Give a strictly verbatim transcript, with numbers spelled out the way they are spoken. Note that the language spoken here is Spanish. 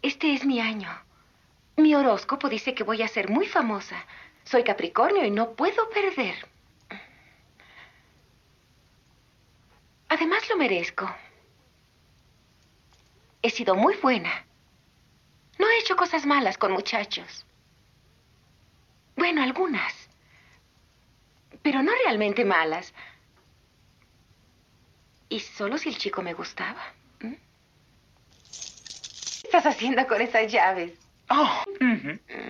Este es mi año. Mi horóscopo dice que voy a ser muy famosa. Soy Capricornio y no puedo perder. Además, lo merezco. He sido muy buena. No he hecho cosas malas con muchachos. Bueno, algunas. Pero no realmente malas. Y solo si el chico me gustaba. ¿Mm? ¿Qué estás haciendo con esas llaves? Oh, ujú.